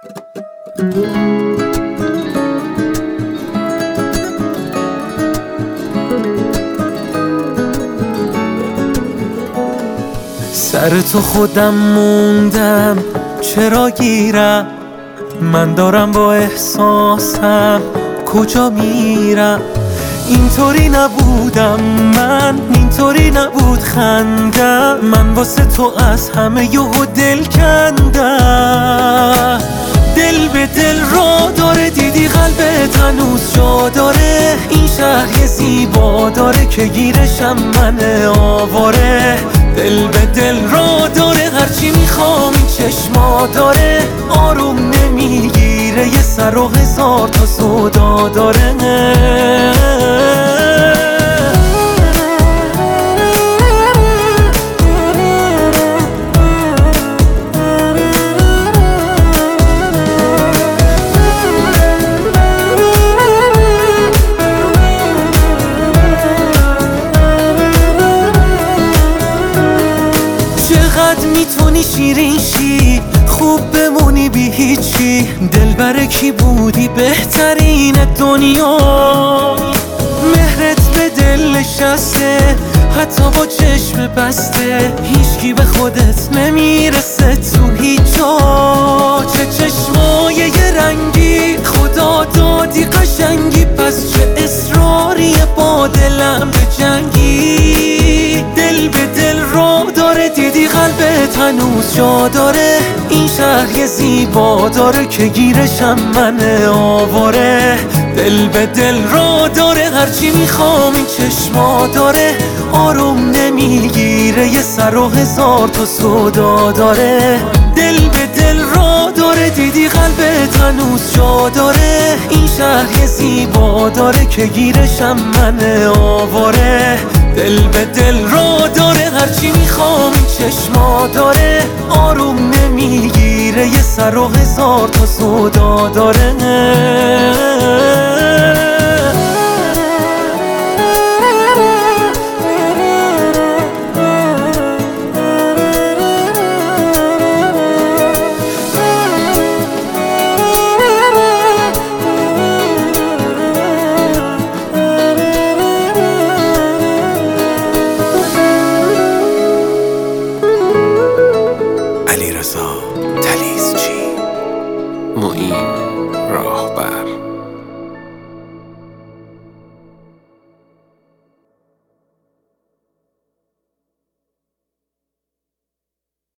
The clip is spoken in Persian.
سر تو خودم موندم چرا گیرم، من دارم با احساسم کجا میرم. اینطوری نبودم من، اینطوری نبود خندم، من واسه تو از همه یهو دل کندم. دل به دل را داره، دیدی قلبت هنوز جا داره. این شهر یه زیبا داره که گیرشم من آواره. دل به دل را داره، هرچی میخوام این چشما داره. آروم نمیگیره، یه سر و هزار تا سودا داره. چقدر میتونی شیرین شی، خوب بمونی بی هیچی. دلبر کی بودی بهترین دنیا، مهرت به دل نشسته حتی با چشم بسته. هیچکی به خودت نمیرسه تو هیچ جا. چه چشمای یه رنگی، خدا دادی قشنگی. پس چه اصراری با دلم به جنگی. دل به دل را داره، دیدی قلبت هنوز جا داره. این شهر یه زیبا داره که گیرشم من آواره. دل به دل را داره، هرچی میخوام این چشما داره. آروم نمیگیره، یه سر و هزار تا سودا داره. دل به دل را داره، دیدی قلبت هنوز جا داره. این شهر یه زیبا داره که گیرشم من آواره. دل به دل را داره، هرچی میخوام این چشما داره. آروم نمیگیره، یه سر و هزار تا سودا داره. علیرضا